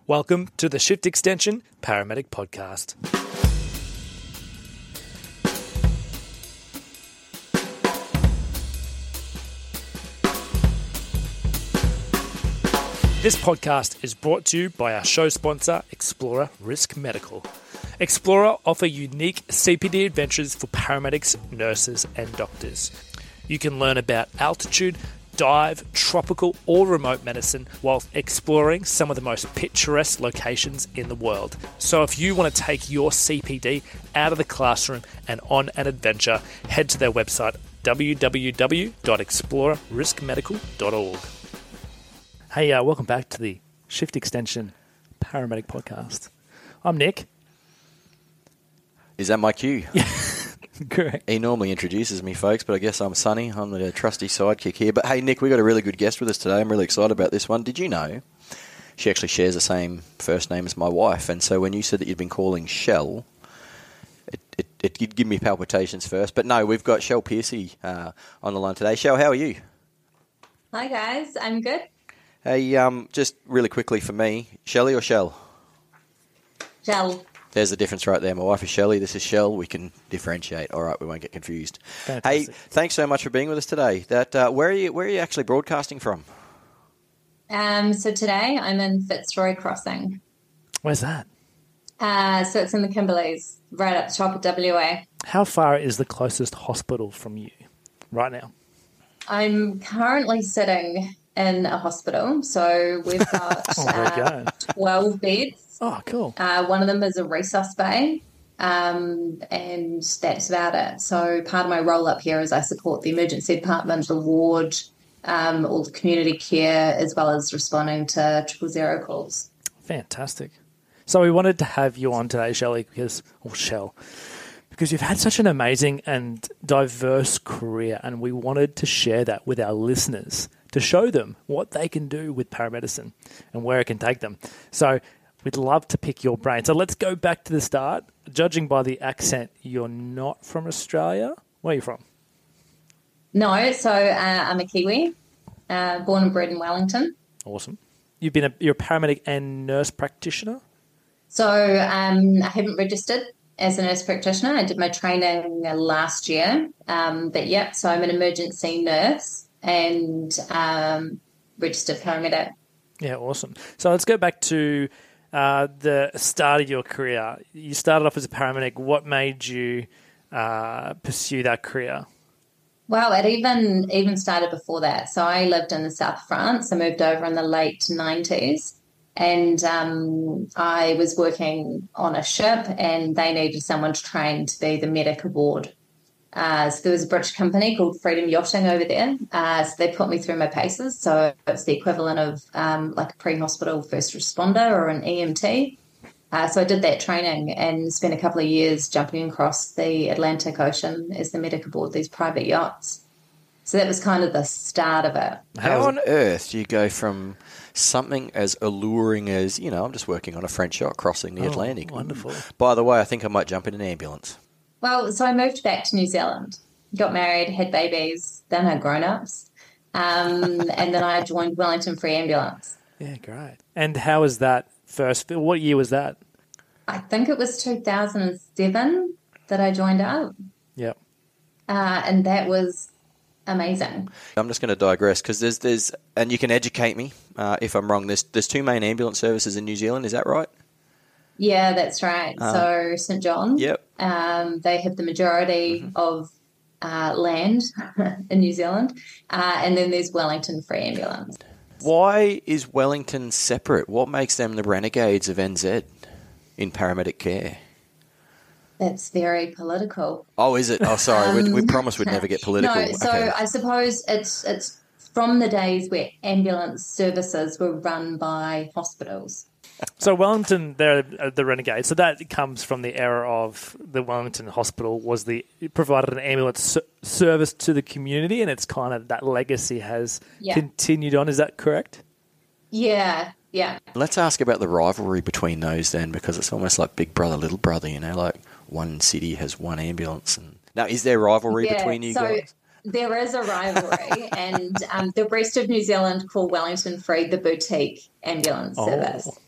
Welcome to the Shift Extension Paramedic Podcast. This podcast is brought to you by our show sponsor, Explorer Risk Medical. Explorer offer unique CPD adventures for paramedics, nurses, and doctors. You can learn about altitude, dive, tropical, or remote medicine while exploring some of the most picturesque locations in the world. So if you want to take your CPD out of the classroom and on an adventure, head to their website www.explorerriskmedical.org. Hey, welcome back to the Shift Extension Paramedic Podcast. I'm Nick. Is that my cue? Yeah, correct. He normally introduces me, folks, but I guess I'm Sonny. I'm the trusty sidekick here. But hey, Nick, we've got a really good guest with us today. I'm really excited about this one. Did you know she actually shares the same first name as my wife? And so when you said that you'd been calling Shell, it did give me palpitations first. But no, we've got Shell Piercy on the line today. Shell, how are you? Hi, guys. I'm good. Hey, just really quickly for me, Shelley or Shell? Shell. There's the difference right there. My wife is Shelley. This is Shell. We can differentiate. All right, we won't get confused. Fantastic. Hey, thanks so much for being with us today. Where are you actually broadcasting from? So today I'm in Fitzroy Crossing. Where's that? So it's in the Kimberleys, right up the top of WA. How far is the closest hospital from you right now? I'm currently sitting in a hospital. So we've got 12 beds. Oh, cool. One of them is a resus bay, and that's about it. So part of my role up here is I support the emergency department, the ward, all the community care, as well as responding to 000 calls. Fantastic. So we wanted to have you on today, Shell, because you've had such an amazing and diverse career, and we wanted to share that with our listeners to show them what they can do with paramedicine and where it can take them. So we'd love to pick your brain. So let's go back to the start. Judging by the accent, you're not from Australia. Where are you from? No, so I'm a Kiwi, born and bred in Wellington. Awesome. You're a paramedic and nurse practitioner? So I haven't registered as a nurse practitioner. I did my training last year. So I'm an emergency nurse and registered paramedic. Yeah, awesome. So let's go back to the start of your career. You started off as a paramedic. What made you pursue that career? Well, it even started before that. So I lived in the south of France. I moved over in the late 90s, and I was working on a ship, and they needed someone to train to be the medic aboard. So there was a British company called Freedom Yachting over there. So they put me through my paces. So it's the equivalent of like a pre-hospital first responder or an EMT. So I did that training and spent a couple of years jumping across the Atlantic Ocean as the medic aboard these private yachts. So that was kind of the start of it. How on earth do you go from something as alluring as, I'm just working on a French yacht crossing the Atlantic? Wonderful. By the way, I think I might jump in an ambulance. Well, so I moved back to New Zealand, got married, had babies, then had grown-ups, and then I joined Wellington Free Ambulance. Yeah, great. And how was that first? What year was that? I think it was 2007 that I joined up. Yep. And that was amazing. I'm just going to digress because there's, and you can educate me if I'm wrong, there's two main ambulance services in New Zealand, is that right? Yeah, that's right. So St John, yep. They have the majority of land in New Zealand, and then there's Wellington Free Ambulance. Why is Wellington separate? What makes them the renegades of NZ in paramedic care? That's very political. Oh, is it? Oh, sorry. We promised we'd never get political. No, so okay. I suppose it's from the days where ambulance services were run by hospitals. So Wellington, they're the renegades. So that comes from the era of the Wellington Hospital it provided an ambulance service to the community, and it's kind of that legacy has continued on. Is that correct? Yeah. Let's ask about the rivalry between those then, because it's almost like big brother, little brother, like one city has one ambulance. Now, is there rivalry between you guys? There is a rivalry, and the rest of New Zealand call Wellington Free the boutique ambulance service.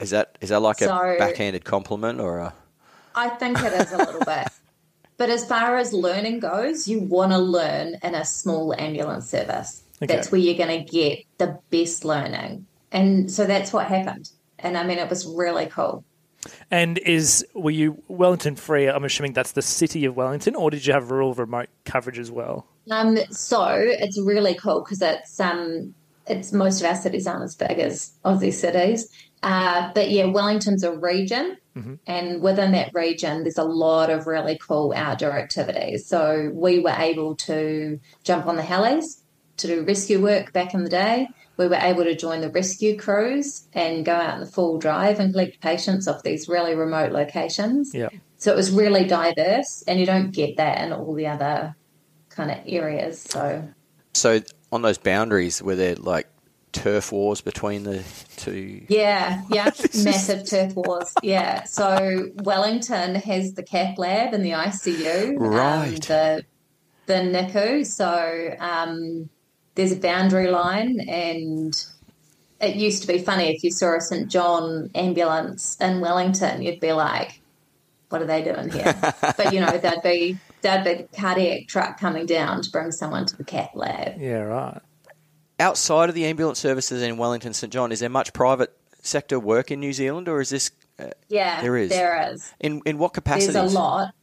Is that like So- a backhanded compliment or a... I think it is a little bit. But as far as learning goes, you want to learn in a small ambulance service. Okay. That's where you're going to get the best learning. And so that's what happened. And I mean, it was really cool. And were you Wellington free? I'm assuming that's the city of Wellington, or did you have rural remote coverage as well? So it's really cool because it's most of our cities aren't as big as Aussie cities. But yeah, Wellington's a region. And within that region, there's a lot of really cool outdoor activities. So we were able to jump on the helis to do rescue work back in the day. We were able to join the rescue crews and go out in the full drive and collect patients off these really remote locations. Yeah. So it was really diverse, and you don't get that in all the other kind of areas. So on those boundaries, were there like turf wars between the two? yeah, massive turf wars. Yeah, so Wellington has the cath lab and the ICU, Right. The NICU. So there's a boundary line, and it used to be funny if you saw a St John ambulance in Wellington, you'd be like, "What are they doing here?" But there'd be the cardiac truck coming down to bring someone to the cath lab. Yeah, right. Outside of the ambulance services in Wellington, St John, is there much private sector work in New Zealand, or is this... Yeah, there is. There is. In what capacity? There's a lot.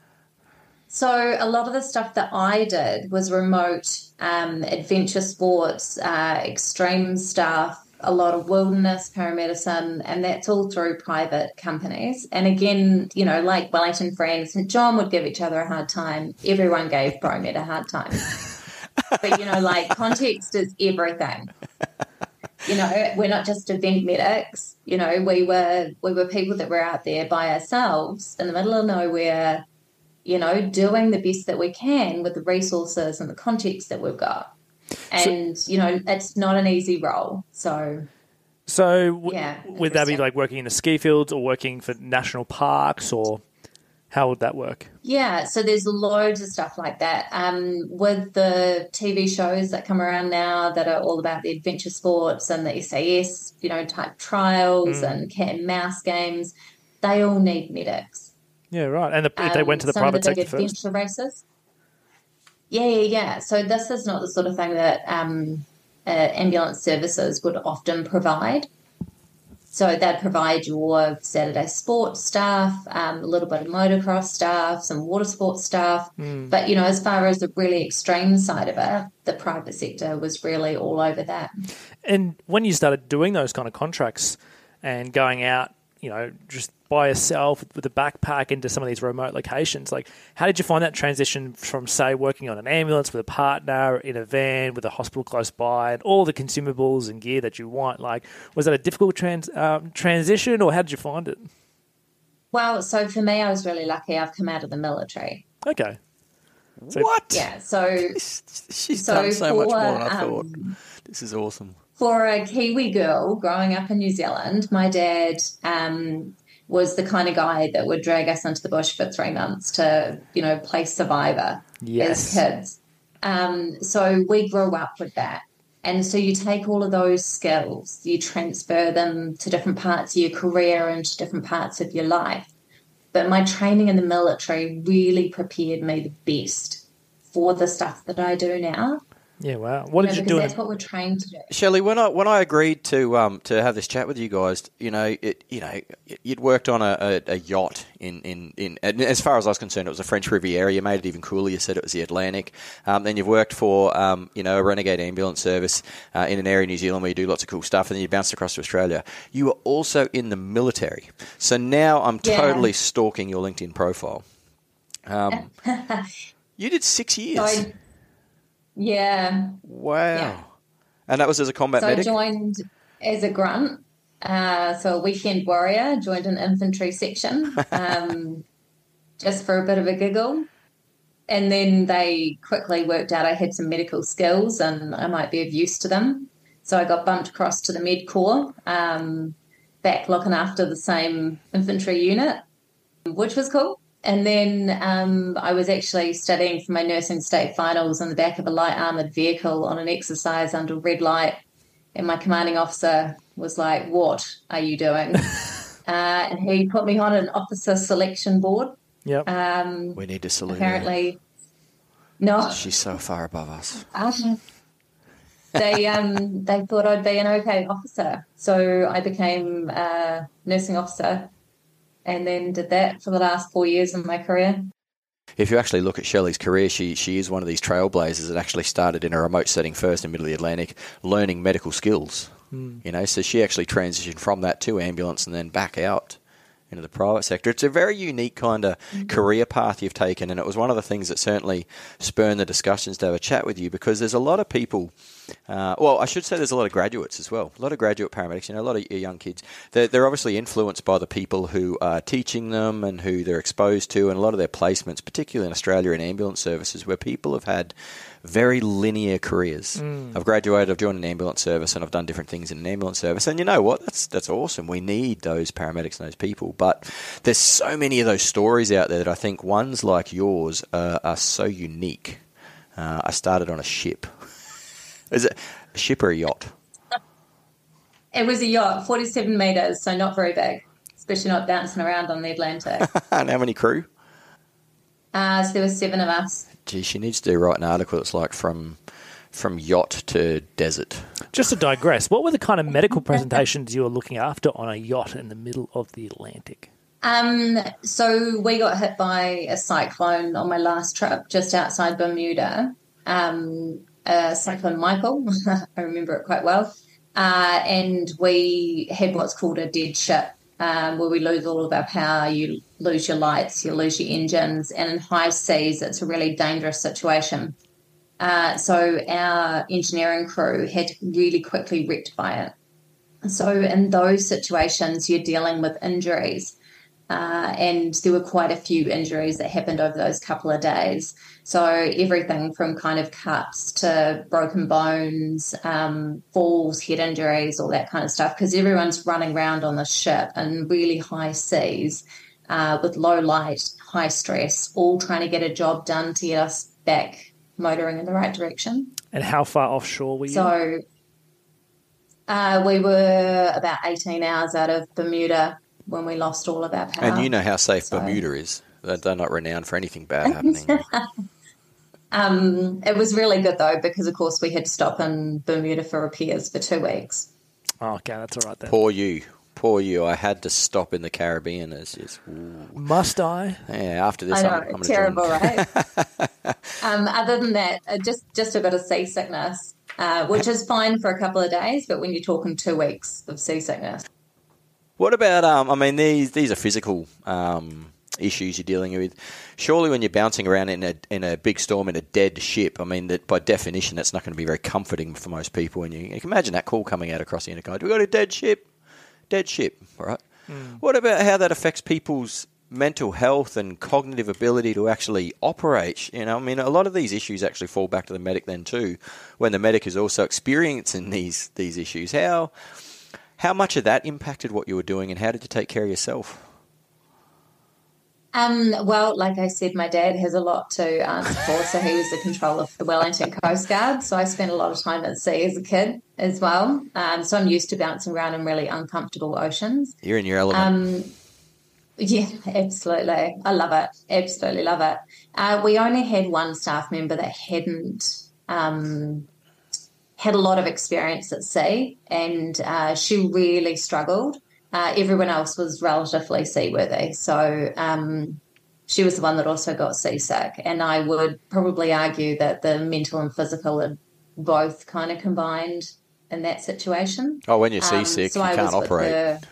So a lot of the stuff that I did was remote adventure sports, extreme stuff, a lot of wilderness paramedicine, and that's all through private companies. And again, like Wellington Free and St John would give each other a hard time. Everyone gave ProMed a hard time. But, context is everything. We're not just event medics. We were people that were out there by ourselves in the middle of nowhere, doing the best that we can with the resources and the context that we've got. And, it's not an easy role. So would that be like working in the ski fields or working for national parks, or how would that work? Yeah, so there's loads of stuff like that. With the TV shows that come around now that are all about the adventure sports and the SAS, type trials and cat and mouse games, they all need medics. Yeah, right. And if they went to the private sector first? Adventure races. Yeah. So this is not the sort of thing that ambulance services would often provide. So they'd provide your Saturday sports staff, a little bit of motocross staff, some water sports staff. But, as far as the really extreme side of it, the private sector was really all over that. And when you started doing those kind of contracts and going out, just by yourself with a backpack into some of these remote locations, like how did you find that transition from, say, working on an ambulance with a partner, in a van, with a hospital close by, and all the consumables and gear that you want? Like, was that a difficult transition, or how did you find it? Well, so for me, I was really lucky. I've come out of the military. Okay. So, what? Yeah, so... She's done so much more than I thought. This is awesome. For a Kiwi girl growing up in New Zealand, my dad was the kind of guy that would drag us into the bush for 3 months to, play survivor as kids. So we grew up with that. And so you take all of those skills, you transfer them to different parts of your career and to different parts of your life. But my training in the military really prepared me the best for the stuff that I do now. Yeah, wow. What did you do? That's what we're trained to do. Shelley, when I agreed to have this chat with you guys, you'd worked on a yacht in and as far as I was concerned, it was the French Riviera. You made it even cooler. You said it was the Atlantic. Then you've worked for a renegade ambulance service in an area in New Zealand where you do lots of cool stuff, and then you bounced across to Australia. You were also in the military. So now I'm totally stalking your LinkedIn profile. You did 6 years. Yeah. Wow. Yeah. And that was as a combat medic? I joined as a grunt, so a weekend warrior, joined an infantry section just for a bit of a giggle. And then they quickly worked out I had some medical skills and I might be of use to them. So I got bumped across to the Med Corps, back looking after the same infantry unit, which was cool. And then I was actually studying for my nursing state finals on the back of a light armoured vehicle on an exercise under red light And my commanding officer was like, "What are you doing?" And he put me on an officer selection board. Yep. We need to salute Apparently, no. her. She's so far above us. They thought I'd be an okay officer, so I became a nursing officer, and then did that for the last 4 years of my career. If you actually look at Shelley's career, she is one of these trailblazers that actually started in a remote setting first in the middle of the Atlantic, learning medical skills. So she actually transitioned from that to ambulance and then back out into the private sector. It's a very unique kind of career path you've taken, and it was one of the things that certainly spurred the discussions to have a chat with you, because there's a lot of people, I should say there's a lot of graduates as well, a lot of graduate paramedics, a lot of young kids. They're obviously influenced by the people who are teaching them and who they're exposed to, and a lot of their placements, particularly in Australia in ambulance services, where people have had very linear careers. I've graduated, I've joined an ambulance service, and I've done different things in an ambulance service. And you know what? That's awesome. We need those paramedics and those people. But there's so many of those stories out there that I think ones like yours are so unique. I started on a ship. Is it a ship or a yacht? It was a yacht, 47 metres, so not very big, especially not bouncing around on the Atlantic. And how many crew? So there were 7 of us. Gee, she needs to write an article that's like from yacht to desert. Just to digress, what were the kind of medical presentations you were looking after on a yacht in the middle of the Atlantic? So we got hit by a cyclone on my last trip just outside Bermuda. Cyclone Michael, I remember it quite well. And we had what's called a dead ship, where we lose all of our power, you lose your lights, you lose your engines, and in high seas, it's a really dangerous situation. So our engineering crew had to really quickly rectify it. So in those situations, you're dealing with injuries, and there were quite a few injuries that happened over those couple of days. So everything from kind of cuts to broken bones, falls, head injuries, all that kind of stuff, because everyone's running around on the ship in really high seas with low light, high stress, all trying to get a job done to get us back motoring in the right direction. And how far offshore were you? So we were about 18 hours out of Bermuda when we lost all of our power. And you know how safe Bermuda is. They're not renowned for anything bad happening. It was really good, though, because, of course, we had to stop in Bermuda for repairs for 2 weeks. Oh, okay, that's all right then. Poor you. I had to stop in the Caribbean. It's just, must I? Yeah, after this, I know, I'm terrible, right? Other than that, just a bit of seasickness, which is fine for a couple of days, but when you're talking 2 weeks of seasickness. What about, these are physical issues you're dealing with. Surely when you're bouncing around in a big storm in a dead ship, that by definition, that's not going to be very comforting for most people. And you can imagine that call coming out across the intercom. We've got a dead ship, right? What about how that affects people's mental health and cognitive ability to actually operate? A lot of these issues actually fall back to the medic then too, when the medic is also experiencing these issues. How much of that impacted what you were doing, and how did you take care of yourself? Well, like I said, my dad has a lot to answer for, so he was the controller of the Wellington Coast Guard, so I spent a lot of time at sea as a kid as well. So I'm used to bouncing around in really uncomfortable oceans. You're in your element. Yeah, absolutely. I love it. Absolutely love it. We only had one staff member that hadn't had a lot of experience at sea, and she really struggled. Everyone else was relatively seaworthy. So she was the one that also got seasick. And I would probably argue that the mental and physical are both kind of combined in that situation. Oh, when you're seasick, you can't operate.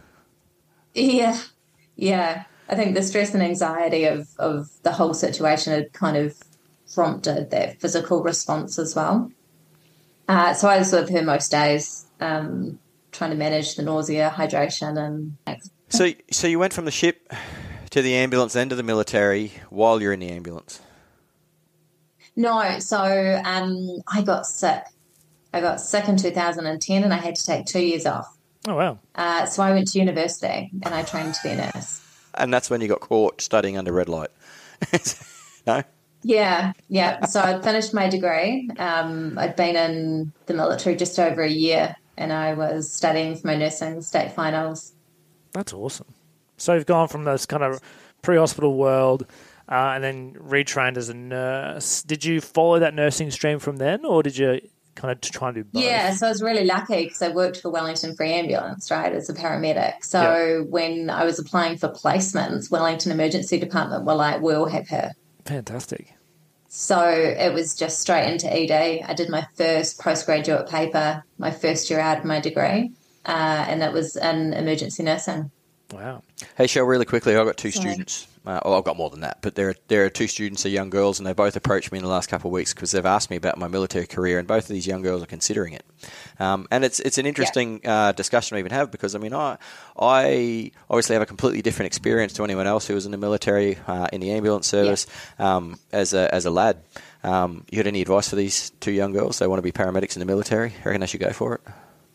Yeah. I think the stress and anxiety of the whole situation had kind of prompted that physical response as well. So I was with her most days, trying to manage the nausea, hydration, and... So you went from the ship to the ambulance, then to the military while you're in the ambulance? No, so I got sick. I got sick in 2010 and I had to take 2 years off. Oh, wow. So I went to university and I trained to be a nurse. And that's when you got caught studying under red light? No? Yeah, yeah. So I'd finished my degree. I'd been in the military just over a year, and I was studying for my nursing state finals. That's awesome. So you've gone from this kind of pre-hospital world and then retrained as a nurse. Did you follow that nursing stream from then, or did you kind of try and do both? Yeah, so I was really lucky because I worked for Wellington Free Ambulance, right, as a paramedic. So when I was applying for placements, Wellington Emergency Department were like, we'll have her. Fantastic. So it was just straight into ED. I did my first postgraduate paper, my first year out of my degree, and that was in emergency nursing. Wow. Hey, Shell, really quickly, I've got two students. I've got more than that, but there are two students, they're young girls, and they both approached me in the last couple of weeks because they've asked me about my military career, and both of these young girls are considering it. And it's an interesting discussion to even have because, I mean, I obviously have a completely different experience to anyone else who was in the military, in the ambulance service, as a lad. You had any advice for these two young girls? They want to be paramedics in the military. I reckon they should go for it.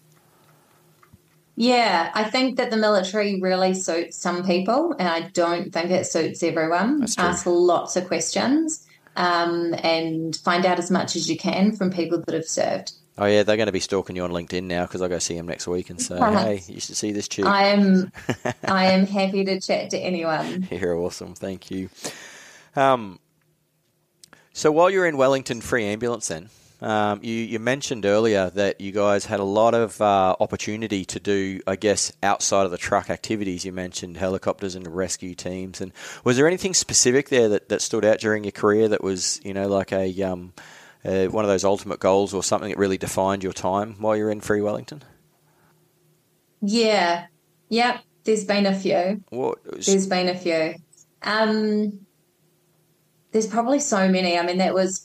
Yeah, I think that the military really suits some people, and I don't think it suits everyone. Ask lots of questions and find out as much as you can from people that have served. Oh, yeah, they're going to be stalking you on LinkedIn now because I go see them next week and say, hey, you should see this chick. I am happy to chat to anyone. You're awesome. Thank you. So while you're in Wellington Free Ambulance then, you mentioned earlier that you guys had a lot of opportunity to do, I guess, outside of the truck activities. You mentioned helicopters and rescue teams. And was there anything specific there that stood out during your career that was, you know, like a one of those ultimate goals or something that really defined your time while you were in Free Wellington? Yeah. Yep. There's been a few. There's probably so many. I mean, that was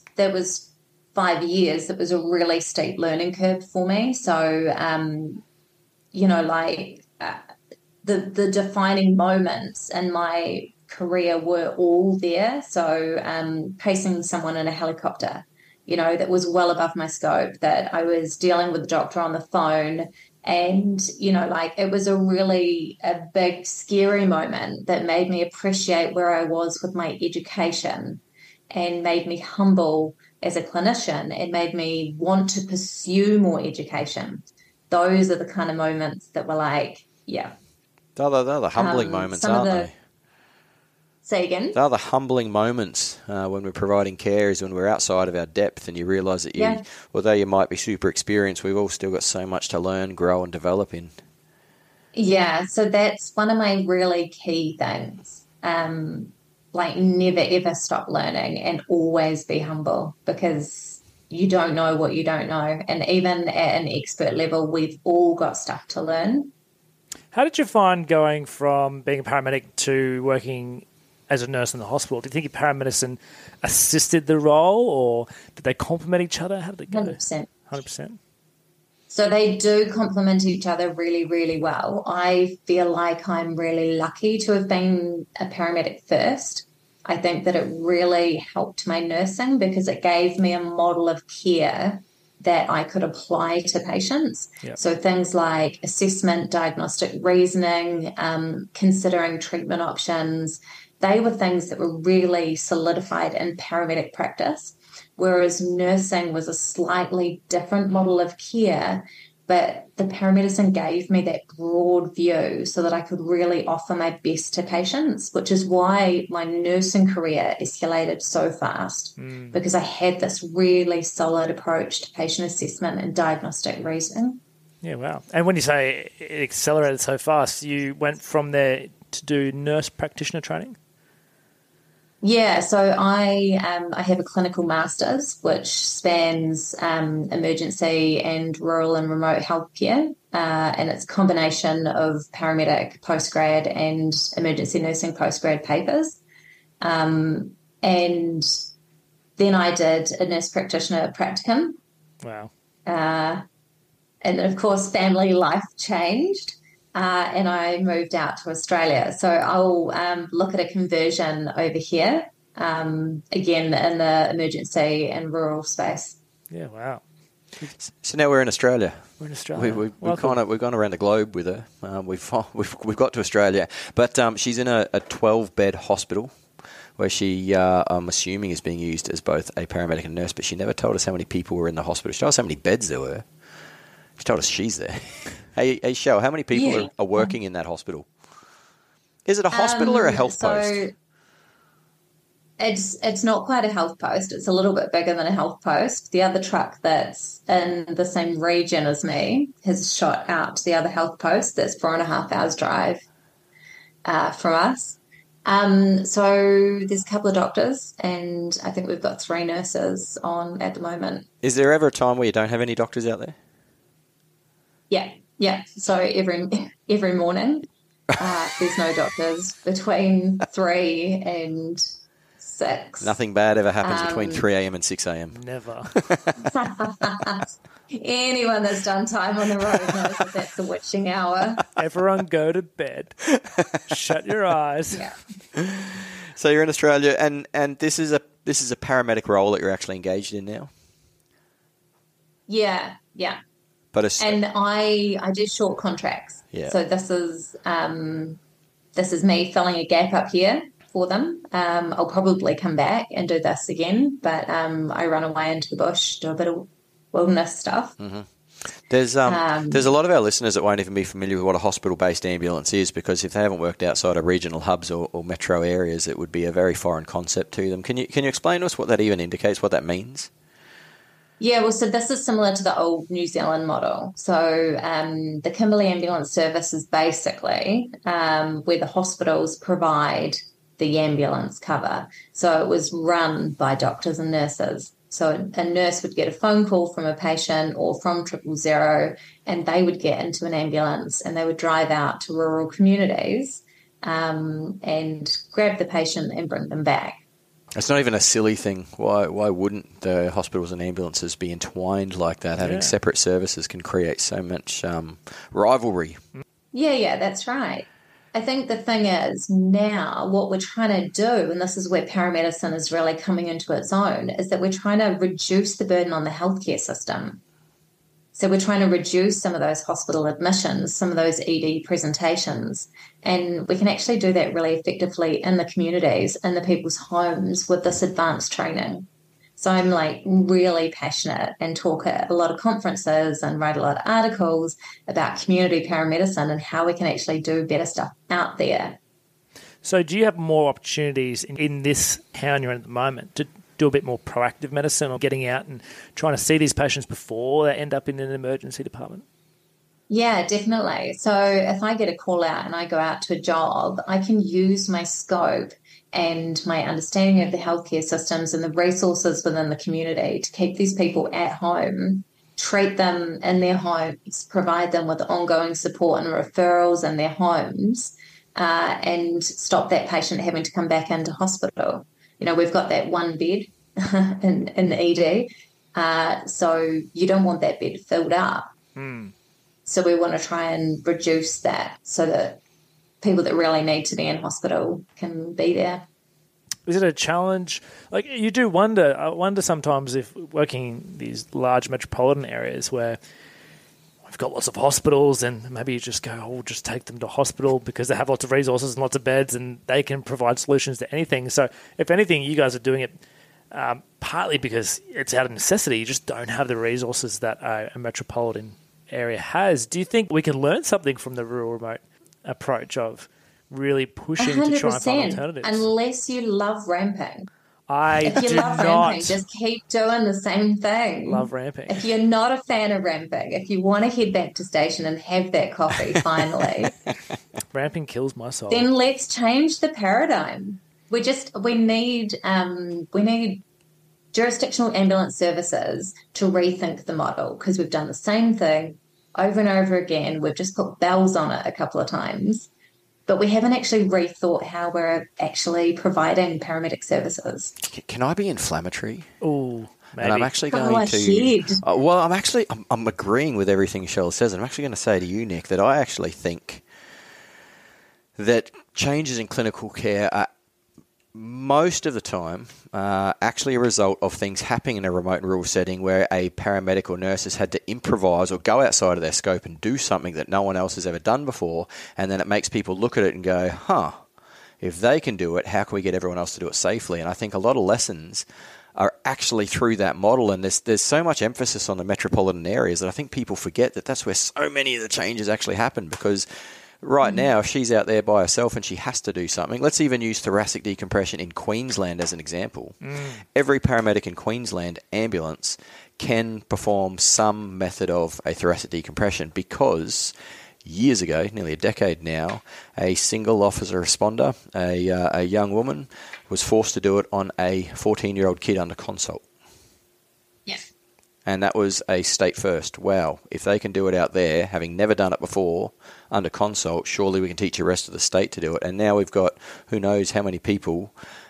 5 years. It was a really steep learning curve for me. So, you know, like the defining moments in my career were all there. So pacing someone in a helicopter, you know, that was well above my scope, that I was dealing with the doctor on the phone. And, you know, like it was a big, scary moment that made me appreciate where I was with my education and made me humble as a clinician. It made me want to pursue more education. Those are the kind of moments that were like, yeah. They're the humbling moments, aren't they? Say again? They're the humbling moments when we're providing care is when we're outside of our depth and you realise that although you might be super experienced, we've all still got so much to learn, grow and develop in. Yeah, so that's one of my really key things. Like never, ever stop learning and always be humble because you don't know what you don't know. And even at an expert level, we've all got stuff to learn. How did you find going from being a paramedic to working as a nurse in the hospital? Do you think your paramedicine assisted the role or did they complement each other? How did it go? 100%. 100%? So they do complement each other really, really well. I feel like I'm really lucky to have been a paramedic first. I think that it really helped my nursing because it gave me a model of care that I could apply to patients. Yep. So things like assessment, diagnostic reasoning, considering treatment options, they were things that were really solidified in paramedic practice, whereas nursing was a slightly different model of care, but the paramedicine gave me that broad view so that I could really offer my best to patients, which is why my nursing career escalated so fast because I had this really solid approach to patient assessment and diagnostic reasoning. Yeah, wow. And when you say it accelerated so fast, you went from there to do nurse practitioner training? Yeah, so I have a clinical master's which spans emergency and rural and remote healthcare, and it's a combination of paramedic postgrad and emergency nursing postgrad papers. And then I did a nurse practitioner practicum. Wow. And then, of course, family life changed. And I moved out to Australia. So I'll look at a conversion over here, again, in the emergency and rural space. Yeah, wow. So now we're in Australia. We're in Australia. We've gone around the globe with her. We've got to Australia. But she's in a 12-bed hospital where she, I'm assuming, is being used as both a paramedic and nurse, but she never told us how many people were in the hospital. She told us how many beds there were. She told us she's there. Hey, Shell, how many people are working in that hospital? Is it a hospital or a health post? It's not quite a health post. It's a little bit bigger than a health post. The other truck that's in the same region as me has shot out to the other health post that's 4.5 hours drive from us. So there's a couple of doctors, and I think we've got 3 nurses on at the moment. Is there ever a time where you don't have any doctors out there? Yeah. So every morning, there's no doctors between 3 and 6. Nothing bad ever happens between 3 a.m. and 6 a.m. Never. Anyone that's done time on the road knows that that's the witching hour. Everyone go to bed. Shut your eyes. Yeah. So you're in Australia, and this is a paramedic role that you're actually engaged in now? Yeah. And I do short contracts. Yeah. So this is me filling a gap up here for them. I'll probably come back and do this again, but I run away into the bush, do a bit of wilderness stuff. Mm-hmm. There's a lot of our listeners that won't even be familiar with what a hospital-based ambulance is, because if they haven't worked outside of regional hubs or metro areas, it would be a very foreign concept to them. Can you explain to us what that even indicates, what that means? Yeah, well, so this is similar to the old New Zealand model. So the Kimberley Ambulance Service is basically where the hospitals provide the ambulance cover. So it was run by doctors and nurses. So a nurse would get a phone call from a patient or from 000, and they would get into an ambulance and they would drive out to rural communities and grab the patient and bring them back. It's not even a silly thing. Why wouldn't the hospitals and ambulances be entwined like that? Having separate services can create so much rivalry. Yeah, that's right. I think the thing is now what we're trying to do, and this is where paramedicine is really coming into its own, is that we're trying to reduce the burden on the healthcare system. So we're trying to reduce some of those hospital admissions, some of those ED presentations, and we can actually do that really effectively in the communities, in the people's homes with this advanced training. So I'm really passionate and talk at a lot of conferences and write a lot of articles about community paramedicine and how we can actually do better stuff out there. So do you have more opportunities in this town you're in at the moment to do a bit more proactive medicine or getting out and trying to see these patients before they end up in an emergency department? Yeah, definitely. So if I get a call out and I go out to a job, I can use my scope and my understanding of the healthcare systems and the resources within the community to keep these people at home, treat them in their homes, provide them with ongoing support and referrals in their homes, and stop that patient having to come back into hospital. You know, we've got that one bed in the ED, so you don't want that bed filled up. So we want to try and reduce that so that people that really need to be in hospital can be there. Is it a challenge? Like, you do wonder, I wonder sometimes if working in these large metropolitan areas where we've got lots of hospitals and maybe you just go, we'll just take them to hospital because they have lots of resources and lots of beds and they can provide solutions to anything. So if anything, you guys are doing it partly because it's out of necessity. You just don't have the resources that a metropolitan area has. Do you think we can learn something from the rural remote approach of really pushing 100%, to try and find alternatives? Unless you love ramping. If you love ramping, just keep doing the same thing. Love ramping. If you're not a fan of ramping, if you want to head back to station and have that coffee finally, ramping kills my soul. Then let's change the paradigm. We need jurisdictional ambulance services to rethink the model because we've done the same thing over and over again. We've just put bells on it a couple of times, but we haven't actually rethought how we're actually providing paramedic services. Can I be inflammatory? Oh, maybe. And I'm actually going to... I'm agreeing with everything Cheryl says. I'm actually going to say to you, Nick, that I actually think that changes in clinical care are most of the time actually a result of things happening in a remote and rural setting where a paramedic or nurse has had to improvise or go outside of their scope and do something that no one else has ever done before, and then it makes people look at it and go, If they can do it, how can we get everyone else to do it safely? And I think a lot of lessons are actually through that model, and there's so much emphasis on the metropolitan areas that I think people forget that that's where so many of the changes actually happen, because right now she's out there by herself and she has to do something. Let's even use thoracic decompression in Queensland as an example. Every paramedic in Queensland ambulance can perform some method of a thoracic decompression because years ago, nearly a decade now, a single officer responder, a young woman, was forced to do it on a 14-year-old kid under consult. Yeah. And that was a state first. Wow. If they can do it out there, having never done it before, under consult, surely we can teach the rest of the state to do it. And now we've got who knows how many people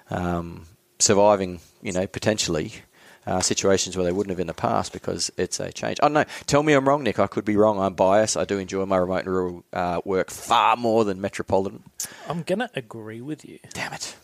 surviving, potentially situations where they wouldn't have in the past because it's a change. I don't know. Tell me I'm wrong, Nick. I could be wrong. I'm biased. I do enjoy my remote and rural work far more than metropolitan. I'm going to agree with you. Damn it.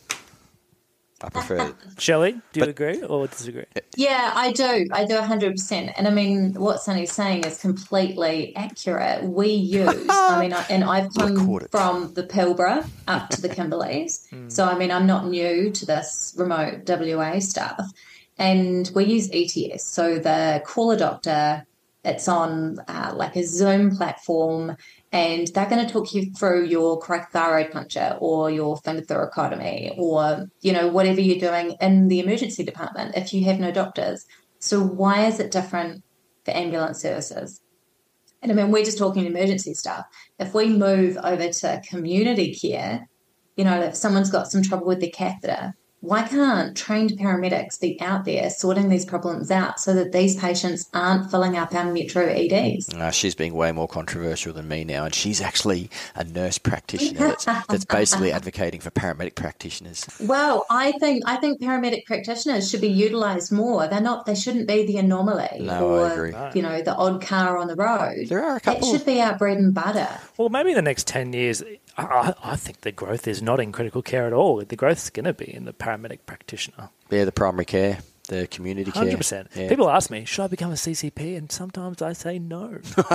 I prefer it. Shelley, do you agree or disagree? Yeah, I do. I do 100%. And I mean, what Sunny's saying is completely accurate. We use, and I've come from the Pilbara up to the Kimberleys. So, I'm not new to this remote WA stuff. And we use ETS. So the caller doctor, it's on like a Zoom platform, and they're going to talk you through your correct thyroid puncture or your finger thoracotomy or, whatever you're doing in the emergency department if you have no doctors. So why is it different for ambulance services? And we're just talking emergency stuff. If we move over to community care, if someone's got some trouble with their catheter, why can't trained paramedics be out there sorting these problems out so that these patients aren't filling up our metro EDs? She's being way more controversial than me now, and she's actually a nurse practitioner that's basically advocating for paramedic practitioners. Well, I think paramedic practitioners should be utilised more. They shouldn't be the anomaly I agree. The odd car on the road. There are a couple. That should be our bread and butter. Well, maybe in the next 10 years, I think the growth is not in critical care at all. The growth is going to be in the paramedic practitioner. Yeah, the primary care, the community care. 100%. Yeah. People ask me, should I become a CCP? And sometimes I say no.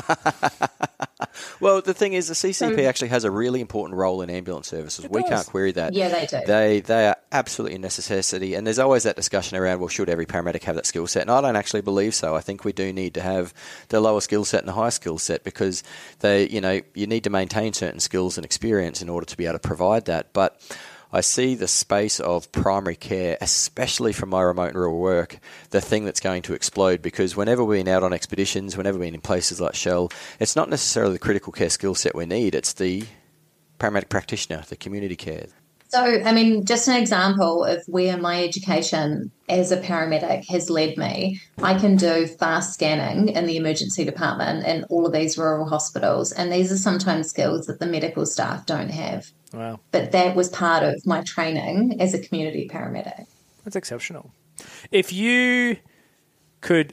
Well, the thing is, the CCP actually has a really important role in ambulance services. We can't query that. Yeah, they do. They are absolutely a necessity. And there's always that discussion around, well, should every paramedic have that skill set? And I don't actually believe so. I think we do need to have the lower skill set and the high skill set because you need to maintain certain skills and experience in order to be able to provide that. But I see the space of primary care, especially from my remote and rural work, the thing that's going to explode because whenever we've been out on expeditions, whenever we've been in places like Shell, it's not necessarily the critical care skill set we need, it's the paramedic practitioner, the community care. So, just an example of where my education as a paramedic has led me, I can do fast scanning in the emergency department in all of these rural hospitals, and these are sometimes skills that the medical staff don't have. Wow. But that was part of my training as a community paramedic. That's exceptional. If you could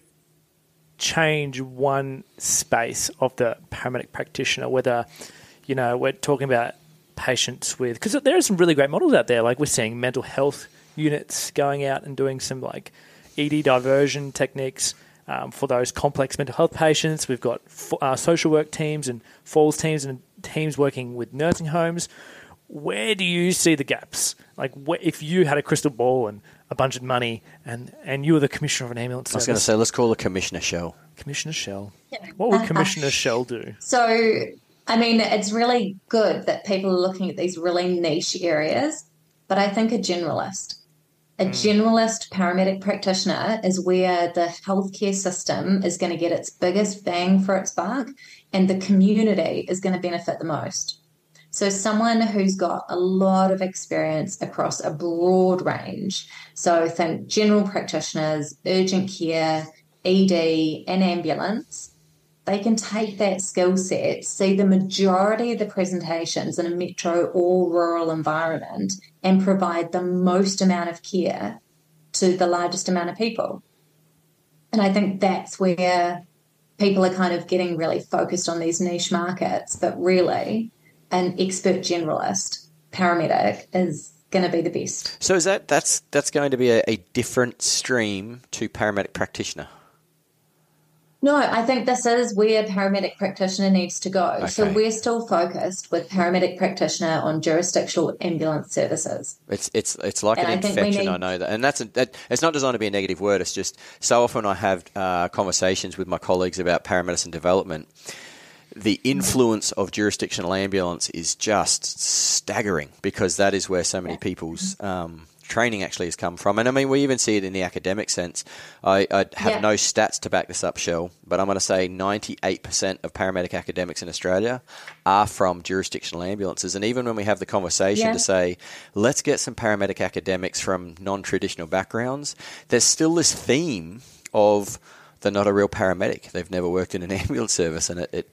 change one space of the paramedic practitioner, whether, we're talking about patients with, because there are some really great models out there, like we're seeing mental health units going out and doing some like ED diversion techniques for those complex mental health patients. We've got social work teams and falls teams and teams working with nursing homes. Where do you see the gaps? Like, if you had a crystal ball and a bunch of money and you were the commissioner of an ambulance service? I was going to say, let's call it Commissioner Shell. Commissioner Shell. What would Commissioner Shell do? So, it's really good that people are looking at these really niche areas, but I think a generalist paramedic practitioner is where the healthcare system is going to get its biggest bang for its buck and the community is going to benefit the most. So someone who's got a lot of experience across a broad range. So think general practitioners, urgent care, ED, and ambulance. They can take that skill set, see the majority of the presentations in a metro or rural environment, and provide the most amount of care to the largest amount of people. And I think that's where people are kind of getting really focused on these niche markets, but really an expert generalist paramedic is going to be the best. So is that's going to be a different stream to paramedic practitioner? No, I think this is where paramedic practitioner needs to go. Okay. So we're still focused with paramedic practitioner on jurisdictional ambulance services. It's like And an I think infection. I know that, and it's not designed to be a negative word. It's just so often I have conversations with my colleagues about paramedicine development. The influence of jurisdictional ambulance is just staggering because that is where so many people's training actually has come from. And I mean, we even see it in the academic sense. I have no stats to back this up, Shell, but I'm going to say 98% of paramedic academics in Australia are from jurisdictional ambulances. And even when we have the conversation to say, let's get some paramedic academics from non-traditional backgrounds, there's still this theme of they're not a real paramedic. They've never worked in an ambulance service, and it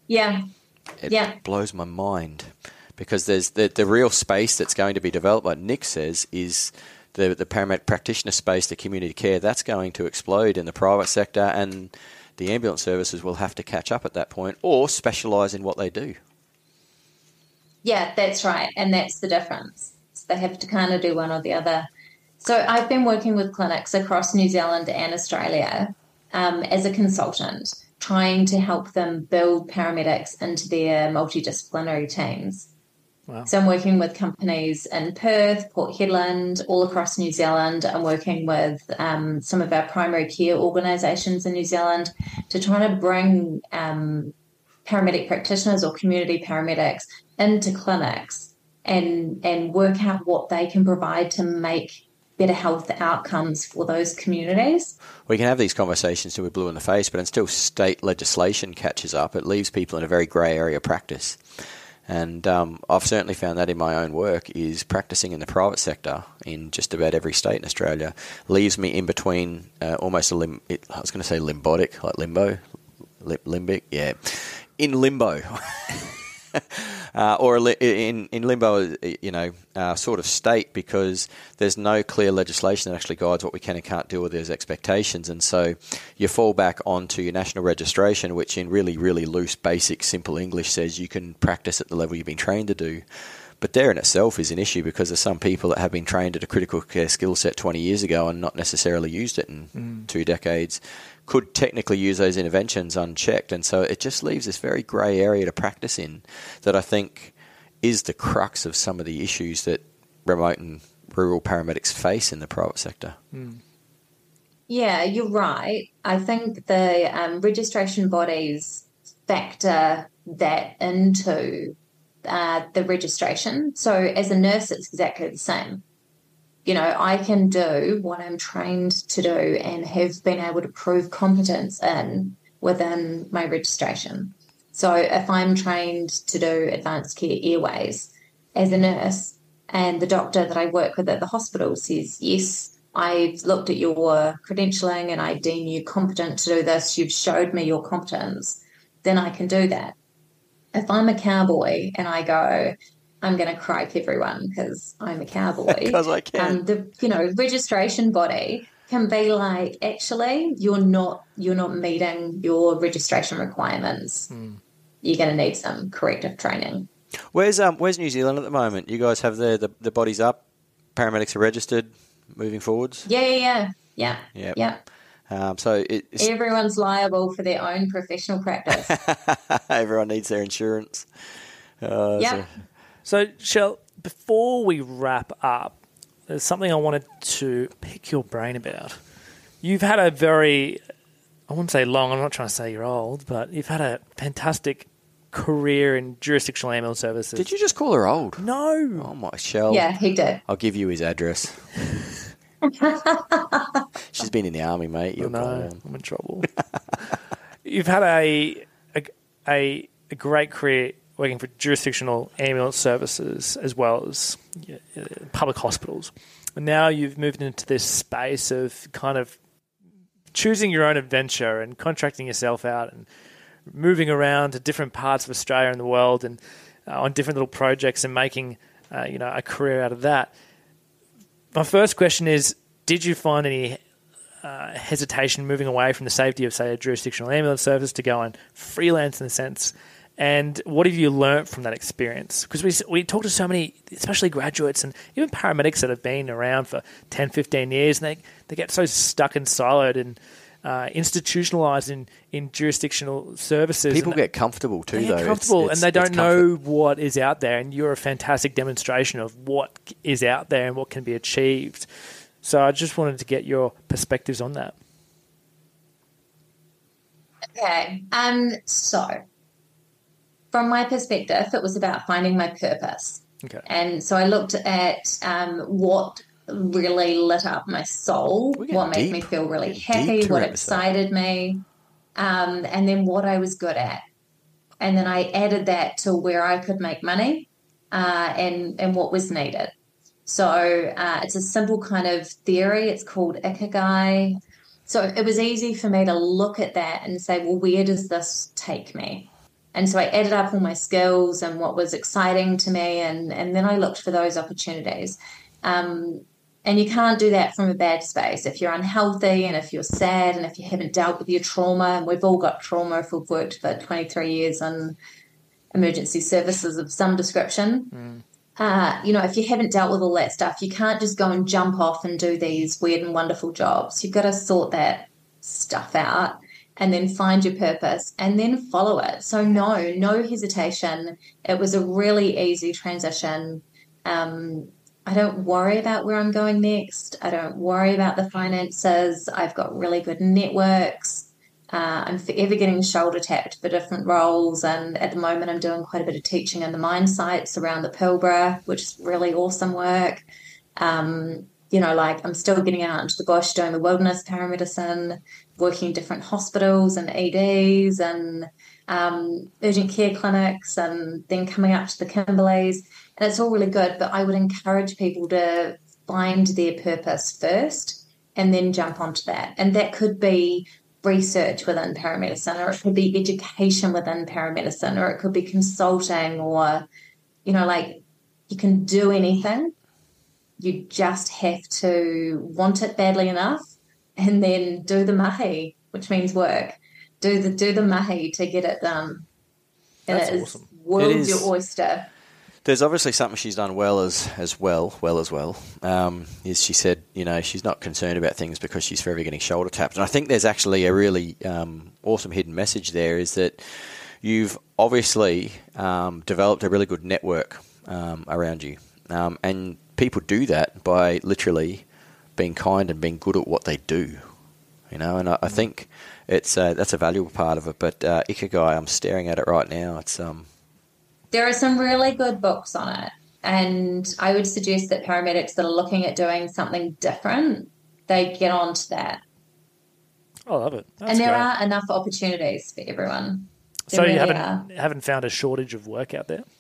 blows my mind. Because there's the real space that's going to be developed, like Nick says, is the paramedic practitioner space, the community care. That's going to explode in the private sector, and the ambulance services will have to catch up at that point or specialise in what they do. Yeah, that's right. And that's the difference. So they have to kind of do one or the other. So I've been working with clinics across New Zealand and Australia as a consultant, trying to help them build paramedics into their multidisciplinary teams. Wow. So I'm working with companies in Perth, Port Hedland, all across New Zealand. I'm working with some of our primary care organisations in New Zealand to try to bring paramedic practitioners or community paramedics into clinics and work out what they can provide to make better health outcomes for those communities. We can have these conversations till we're blue in the face, but until state legislation catches up, it leaves people in a very grey area of practice. And I've certainly found that in my own work is practicing in the private sector in just about every state in Australia leaves me in between almost I was going to say limbotic, like limbic, in limbo. Or in limbo, sort of state, because there's no clear legislation that actually guides what we can and can't do with those expectations. And so you fall back onto your national registration, which in really, really loose, basic, simple English says you can practice at the level you've been trained to do. But there in itself is an issue because there's some people that have been trained at a critical care skill set 20 years ago and not necessarily used it in 2 decades, could technically use those interventions unchecked. And so it just leaves this very grey area to practice in that I think is the crux of some of the issues that remote and rural paramedics face in the private sector. Yeah, you're right. I think the registration bodies factor that into the registration. So as a nurse, it's exactly the same. You know, I can do what I'm trained to do and have been able to prove competence in within my registration. So if I'm trained to do advanced care airways as a nurse and the doctor that I work with at the hospital says, yes, I've looked at your credentialing and I deem you competent to do this, you've showed me your competence, then I can do that. If I'm a cowboy and I go, I'm going to cripe everyone because I'm a cowboy. Because I can. The registration body can be like, actually, you're not meeting your registration requirements. You're going to need some corrective training. Where's New Zealand at the moment? You guys have the bodies up, paramedics are registered, moving forwards. Yeah. So everyone's liable for their own professional practice. Everyone needs their insurance. So, Shell, before we wrap up, there's something I wanted to pick your brain about. You've had a very, I wouldn't say long, I'm not trying to say you're old, but you've had a fantastic career in jurisdictional ambulance services. Did you just call her old? No. Oh, my Shell. Yeah, he did. I'll give you his address. She's been in the army, mate. You're gone. I'm in trouble. You've had a great career working for jurisdictional ambulance services as well as public hospitals. And now you've moved into this space of kind of choosing your own adventure and contracting yourself out and moving around to different parts of Australia and the world and on different little projects and making a career out of that. My first question is, did you find any hesitation moving away from the safety of, say, a jurisdictional ambulance service to go and freelance in a sense? And what have you learnt from that experience? Because we talk to so many, especially graduates and even paramedics that have been around for 10, 15 years, and they get so stuck and siloed in institutionalized in jurisdictional services. People get comfortable too, though. Comfortable, and they don't know what is out there. And you're a fantastic demonstration of what is out there and what can be achieved. So I just wanted to get your perspectives on that. Okay. So from my perspective, it was about finding my purpose. Okay. And so I looked at what really lit up my soul, what made me feel really happy, what excited me, and then what I was good at. And then I added that to where I could make money and what was needed. So it's a simple kind of theory. It's called Ikigai. So it was easy for me to look at that and say, well, where does this take me? And so I added up all my skills and what was exciting to me, and then I looked for those opportunities. And you can't do that from a bad space. If you're unhealthy and if you're sad and if you haven't dealt with your trauma, and we've all got trauma if we've worked for 23 years in emergency services of some description. If you haven't dealt with all that stuff, you can't just go and jump off and do these weird and wonderful jobs. You've got to sort that stuff out and then find your purpose and then follow it. So no hesitation. It was a really easy transition. I don't worry about where I'm going next. I don't worry about the finances. I've got really good networks. I'm forever getting shoulder tapped for different roles, and at the moment I'm doing quite a bit of teaching in the mine sites around the Pilbara, which is really awesome work. I'm still getting out into the bush doing the wilderness paramedicine, working in different hospitals and EDs and urgent care clinics, and then coming up to the Kimberleys, and it's all really good. But I would encourage people to find their purpose first and then jump onto that, and that could be research within paramedicine, or it could be education within paramedicine, or it could be consulting, or you can do anything. You just have to want it badly enough and then do the mahi, which means work. Do the mahi to get it done. And That's it awesome. is world's your oyster. There's obviously something she's done well as well. Is she said, she's not concerned about things because she's forever getting shoulder tapped. And I think there's actually a really awesome hidden message there, is that you've obviously developed a really good network around you. And people do that by literally being kind and being good at what they do. And I think that's a valuable part of it. But Ikigai, I'm staring at it right now. It's There are some really good books on it, and I would suggest that paramedics that are looking at doing something different, they get onto that. I love it. That's and there great. are enough opportunities for everyone. So you haven't found a shortage of work out there?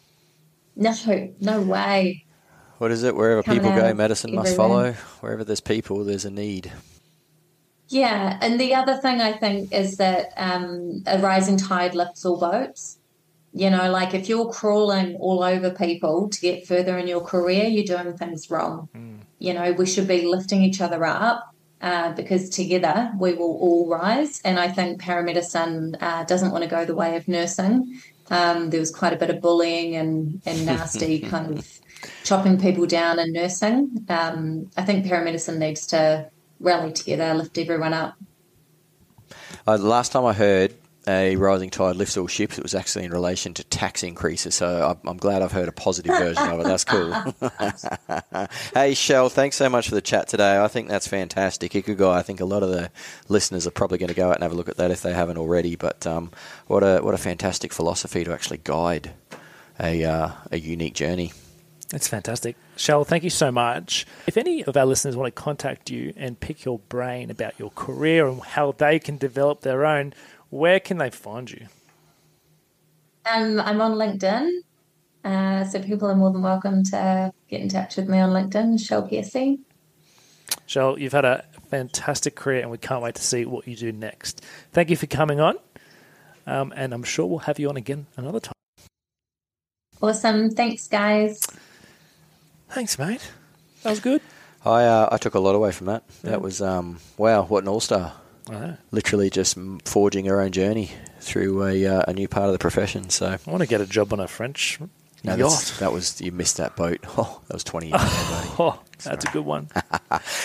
No way. What is it? Wherever people go, medicine must everywhere. follow. Wherever there's people, there's a need. Yeah, and the other thing I think is that a rising tide lifts all boats. If you're crawling all over people to get further in your career, you're doing things wrong. We should be lifting each other up because together we will all rise. And I think paramedicine doesn't want to go the way of nursing. There was quite a bit of bullying and nasty kind of chopping people down in nursing. I think paramedicine needs to rally together, lift everyone up. The last time I heard a rising tide lifts all ships, it was actually in relation to tax increases. So I'm glad I've heard a positive version of it. That's cool. Hey, Shell, thanks so much for the chat today. I think that's fantastic. Ikigai, I think a lot of the listeners are probably going to go out and have a look at that if they haven't already. But what a fantastic philosophy to actually guide a unique journey. That's fantastic. Shell, thank you so much. If any of our listeners want to contact you and pick your brain about your career and how they can develop their own, where can they find you? I'm on LinkedIn, so people are more than welcome to get in touch with me on LinkedIn, Shell Piercy. Shell, you've had a fantastic career and we can't wait to see what you do next. Thank you for coming on, and I'm sure we'll have you on again another time. Awesome. Thanks, guys. Thanks, mate. That was good. I took a lot away from that. Yeah. That was, wow, what an all-star. Literally just forging her own journey through a new part of the profession. So I want to get a job on a French yacht. You missed that boat. Oh, that was 20 years ago, buddy. That's a good one.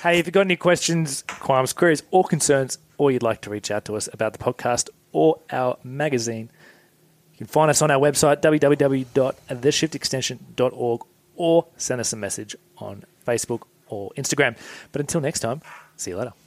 Hey, if you've got any questions, qualms, queries, or concerns, or you'd like to reach out to us about the podcast or our magazine, you can find us on our website, www.theshiftextension.org, or send us a message on Facebook or Instagram. But until next time, see you later.